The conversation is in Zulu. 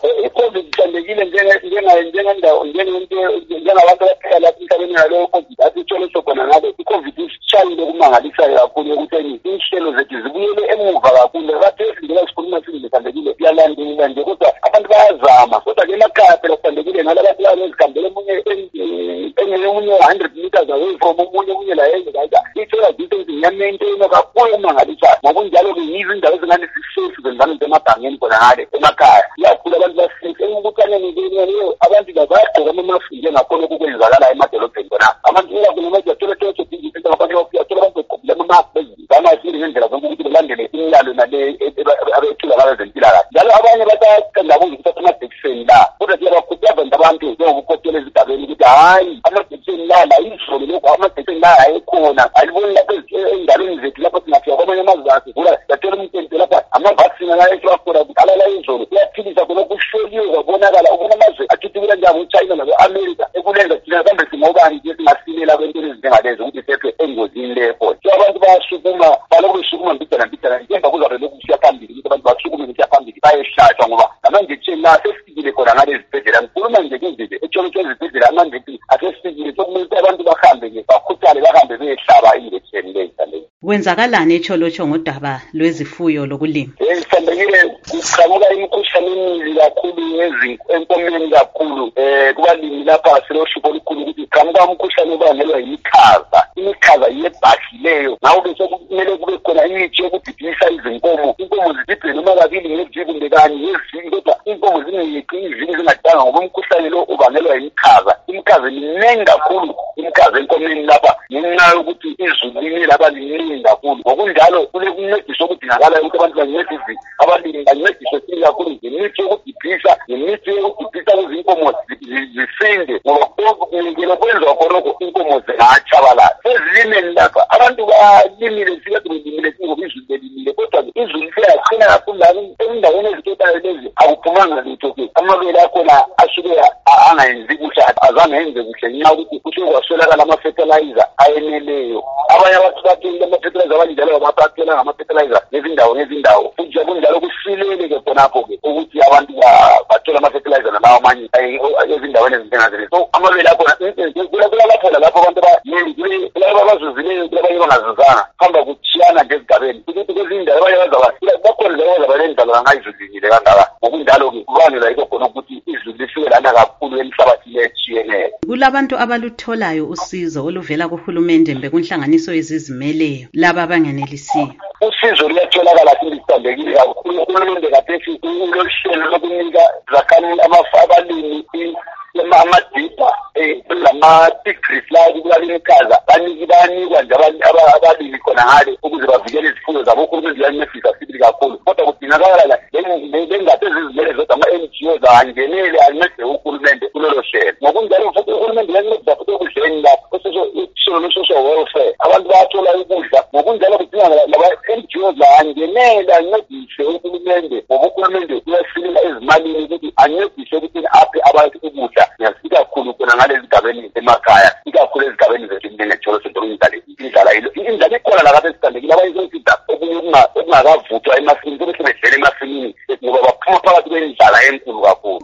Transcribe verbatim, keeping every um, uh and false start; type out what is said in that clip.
i-COVID ihlambekile njengendawo njengabantu abaphila lapha emhlabeni ngalowo COVID athi ithole khona ngabe i-COVID isishayile kumangalisayo kakhulu ekutheni inhlelo zethu zibuyele emuva kakhulu. Kade sindela sikhuluma sindile ihlambekile kuyalandela nje kodwa abantu bayazama kodwa ke emakhaya phela ihlambekile nalabantu abazihambele omunye enye omunye one hundred meters away from omunye omunye la yenze kaza ithola distance iyamaintain kakhulu kumangalisayo. Ngokunjalo-ke yizo indawo ezingane zishefu zenzana emabhangeni khona ngale emakhaya iyakhula abantu basifike embukaneni leyo abantu bayagqoka amamaski njengakhona okukwenzakala emadolobheni khona abantu iyakhuluma thola thola into ngabantu bayathola abantu begqokile amamaski bamasiri ngendlela zokuthi belandele imiyalo nale abethula ngabezempilakahle. Njalo abanye batandabuza ukuthatha amajekiseni la kodwa siyabakhuthaza abantu njengokukhokhela ezigabeni ukuthi hayi amajekiseni la la izolo lokhu amajekiseni la ayikhona aliboni lapha endaweni zethu lapha singafika kwamanye amazwe asivula yathola umtente lapha amavaccine la esiwakhona kuqala izolo kuyaphilisa khona kuhloliwe kwabonakala ukuna amazwe athuthukela njani uChina nabo-America ekulenza thina kambe singobani nje singasilela kwentweni ezinjengalezo ukuthi sethwe engozini leyo. So abantu bayasukuma balokhu besukuma mbidana mbidana ngemva kuzabe lokhu kusiya phambili ukuthi abantu basukume kusiya phambili bayehlatshwa ngoba amanje la sesifikile khona ngale zibhedlela. Ngikhuluma nje nje etshontshe ezibhedlela amanje asesifikile sokumele ukuthi abantu bahambe nje bakhuthale bahambe beyehlaba injection leyo. Kwenzakalani eTsholotsho ngodaba lwezifuyo lokulima? Ihlambekile kuqhamuka imikhuhlane eminingi kakhulu enkomeni kakhulu eh kubalimi lapha siloshupho olukhulu ukuthi qhamuka umkhuhlane obangelwa yimikhaza. Imikhaza yebhashileyo nawo bese kumele kube khona imithi yokudidisa izinkomo. Inkomo zididwe noma kabili ngeviki kumbe kanye ngeviki kodwa inkomo zingeqi iviki zingadanga ngoba umkhuhlane lo ubangelwa yimikhaza. Imikhaza iningi kakhulu imikhaza enkomeni lapha ngenxa yokuthi izulu linile lapha liningi kakhulu. Ngokunjalo kule kuncediswa okudingakala ukuthi abantu bancedise abalimi bancediswe sini kakhulu ngemithi yokudibhisa ngemithi yokudibhisa ukuze inkomo zisinde ngoba ngelo kwenziwa khonokho inkomo zingatshabalala. Ezilimeni lapha abantu balimile sikade belimile ngoba izulu belimile kodwa izulu seyaqina kakhulu lana endaweni ezitotayo lezi akuphumanga lutho ke amabele akhona asuke angayenzi kuhle azange yenze kuhle ngenxa ukuthi kusuke kwaswelakala ama-fertilizer ayeneleyo. Abanye abantu bathile ama-fertilizer abanjalo babaphela ngama-fertilizer ngezindawo ngezindawo futhi kunjalo kusilele ke khonapho ke ukuthi abantu bathola ama-fertilizer nalawo amanye ezindaweni ezinjengazile. So amabele akhona kulapho lapho abantu kulaba abazuzileyo kulabanye bangazuzanga hamba kuthiyana ngezigabeni ukuthi kwezindawo abanye bazaba bakhona labo bazabalendalo angayizulile kangaka. Ngokunjalo-ke kubangelwa yikho khona ukuthi izulu lifike lana kakhulu emhlabathini etshiyeneyo. Kulabantu abalutholayo usizo oluvela kuhulumende mbe kunhlanganiso ezizimeleyo laba abangenelisiyo. Usizo luyatholakala silihlambekile kakhulu. Uhulumende kathesi ulohlelo lokunika zakhamizi abalimi amadipa lama-degrees la kubalimi ikhaza banikwa nje abalimi khona ngale ukuze bavikele izifuyo zabo. Uhulumende uyancedisa sibili kakhulu kodwa kudingakala la bengathi ezizimele zodwa ama-N G O zangenele ancede uhulumende kulolo hlelo. Ngokunjalo futhi uhulumende uyancedisa futhi ekudleni lapho isolo social welfare abantu bayathola ukudla. Ngokunjalo kudingakala laba-N G O zangenele ancedise uhulumende ngoba uhulumende uyasilela ezimalini ukuthi ancedise ukuthi aphe abantu ukudla. Ngiyafika kakhulu khona ngale zigabeni emakhaya ikakhulu ezigabeni zethu njengetsholotho indlala indlala ikhona la kade sihlambekile abanye sesiza okunye okungakavuthwa emasimini sebedlela emasimini ngoba baphuma phakathi kwendlala enkulu kakhulu.